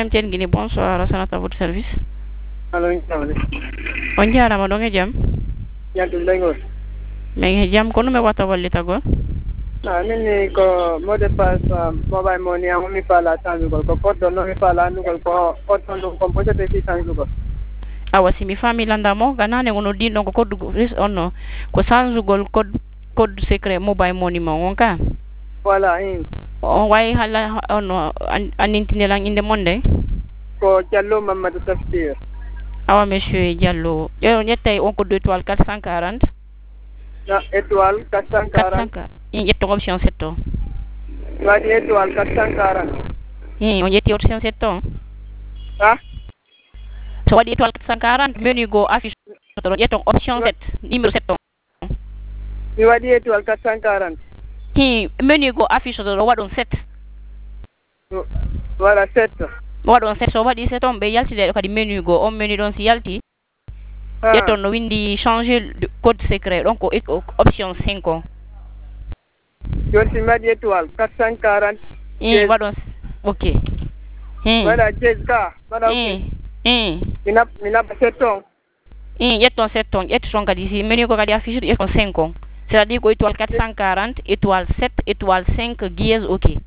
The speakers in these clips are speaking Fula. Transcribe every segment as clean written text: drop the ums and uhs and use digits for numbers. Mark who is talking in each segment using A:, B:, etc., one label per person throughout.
A: MTN Guinée, bonsoir, Rassanat à votre service.
B: Allo,
A: On jarama ɗon e jaam.
B: yantum lengol.
A: Min e jaam kono mi watta wallitagol.
B: Min ko mot de passe mobile money am mi fala changugol ko code no mi fala andugol ko code ɗum ko posete fi changugol.
A: Awa si mi faami landamo ganane wono ɗin ɗon ko code on ko changugol code secret mobile money ma on ka.
B: Voilà,
A: on wayi hala on annintinelan inde monde
B: ko Diallo Mamadou Tafsir.
A: Awa monsieur Diallo ñettay on ko 2 étoiles 440
B: étoile 440
A: ƴetto option 7 o
B: waɗi étoile 440
A: on ƴetti option 7 o
B: ha
A: so waɗi étoile 440 menu go affiche to ƴetton option 7 numéro 7 o
B: mi waɗi étoile 440
A: menu go affiche to waɗon 7
B: voilà 7
A: waɗon 7 so waɗi 7 on ɓe yaltide kadi menu go on menu ɗon si yalti ƴetton no windi changer de code secret ɗon ko option 5 o
B: joni si mi waɗi étoile 440
A: waɗon ok
B: waɗa 16 ka waɗa ok mi naɓa 7 on
A: ƴetton 7 on ƴetti toon kadi si menu ko kadi affiche ƴetton 5 on c'est à dire ko étoile 440 étoile 7 étoile 5 dièse ok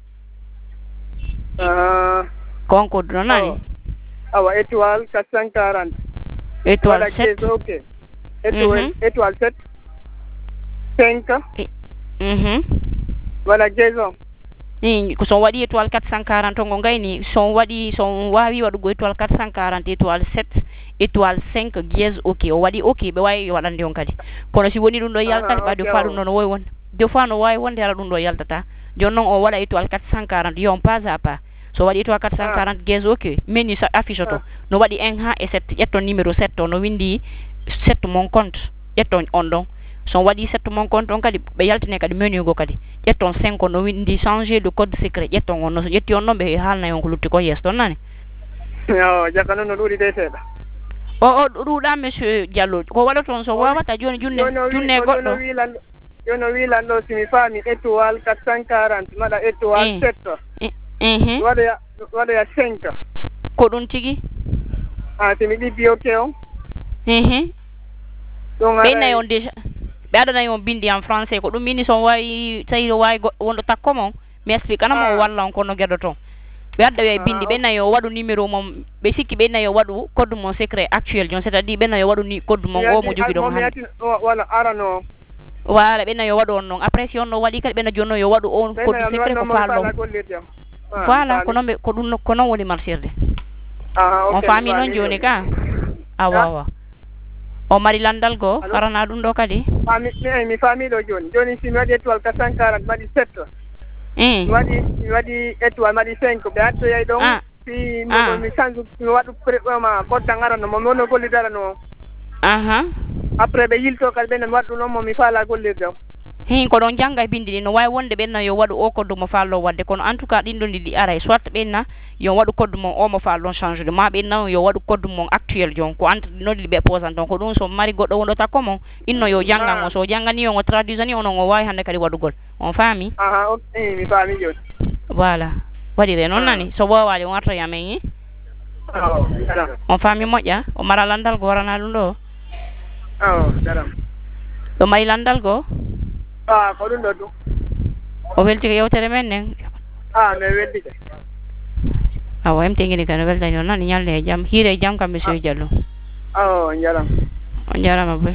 A: konko non nani
B: awa étoile 440
A: étoile 7
B: ok étoile 7 5 voilà jason
A: ko son waɗi étoile 440 ngo gayni son wawi waɗugo étoile 440 étoile 7 étoile 5 dièse ok o waɗi ok ɓe wawi waɗande on kadi kono si woni ɗum ɗo yaltat ɓa des fois ɗum ɗo no wowi wonde des fois no wawi wonde ala ɗum ɗo yaltata joni noon o waɗa étoile 440 yon pas à pas so waɗi étoile 440 dièse ok menu affiche to no waɗi 1 ha e 7 ƴetton numéro 7 o no windi 7 mon compte ƴetton on ɗon son waɗi 7 mon compte on kadi ɓe yaltine kadi menu go kadi ƴetton 5 no windi changer de code secret ƴetton on no so ƴetti on ɗon ɓe haalnayi on ko lutti ko yeeso ton nani
B: yo jakka noon no ɗuuɗi de seeɗa
A: o ɗuuɗa monsieur Diallo ko waɗa toon so wawata joni junne goɗɗo
B: joni o wilan ɗo simi faami étoile 440 maɗa étoile 7 waɗoya 5
A: ko ɗum tigi
B: simi ɗibbi ok on
A: ɓeynayi on déjà ɓe aɗanayi on bindi en français ko ɗum mini son wawi tawi o wawi wonɗo takko mon mi expliquanamo o walla on kono gueɗo toon ɓe adda wiya bindi ɓennayi o waɗu numéro mom ɓe sikki ɓennayi o waɗu code mon secret actuel jon c'est à dire ɓennayi o waɗu ni code mon o mo jogui ɗon hande
B: voilà arano
A: voilà ɓennayi o waɗu on noon après si on no waɗi kadi ɓenna joni noon yo waɗu on code secret ko fallo voilà ko noon ko ɗum ko noon woni marchirde on faami noon joni ka awa o mari landal go arana ɗum ɗo kadi
B: mi faami ɗo joni si mi waɗi étoile 440 mi waɗi 7 mi waɗi étoile mi waɗi 5 ɓe attoyay ɗon si mi change mi waɗu ma code tan arano momi wonno gollirde arano après ɓe yilto kadi ɓenne mi waɗa ɗum noon momi faala gollirde o
A: ko ɗon jangga e bindi ɗi no wawi wonde ɓenna yo waɗu o code mo fallo wadde kono en tout cas ɗin ɗon ɗi aray soit ɓenna yo waɗu code mon o mo fallon change de ma ɓenna yo waɗu code mon actuel jon ko entre noddi ɓe posan ton ko ɗum so mari goɗɗo wonɗo takko mon inno yo janggan o so janggani on o traduisani onon o wawi hande kadi waɗugol on faami
B: mi faami joni
A: voilà waɗire noon nani so wowali on arta yamen on faami moƴƴa o mara landal go warana ɗum ɗo ɗo mari landal go
B: ko ɗum ɗo ɗum
A: o welti ko yewtere men nden
B: mi weldike
A: awa emtegini kadi no weltani on nani ñalle e jaam hiire e jaam kam monsieur Diallo
B: on jarama
A: on jarama boy